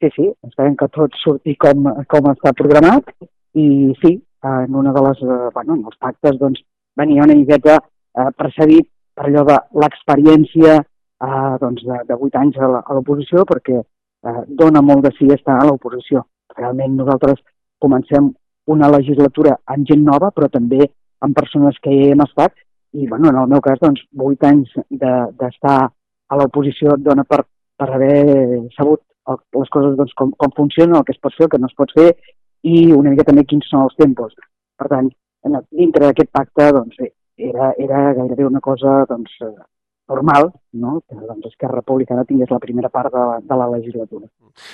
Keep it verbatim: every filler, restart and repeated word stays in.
sí, sí, esperem que tot surti com, com està programat i sí, en una de les, eh, bueno, en els pactes doncs venia una miqueta eh, precedit per allò de l'experiència eh, doncs de, de vuit anys a l'oposició perquè eh, dona molt de sí estar a l'oposició. Realment nosaltres comencem una legislatura amb gent nova, però també amb persones que hi hem estat i, bueno, en el meu cas, doncs, vuit anys d'estar de, a l'oposició et dona per, per haver sabut el, les coses doncs, com, com funcionen, el que es pot fer, el que no es pot fer i una mica també quins són els tempos. Per tant, dintre d'aquest pacte doncs, era, era gairebé una cosa doncs, normal, no? Que doncs, Esquerra Republicana tingués la primera part de, de la legislatura.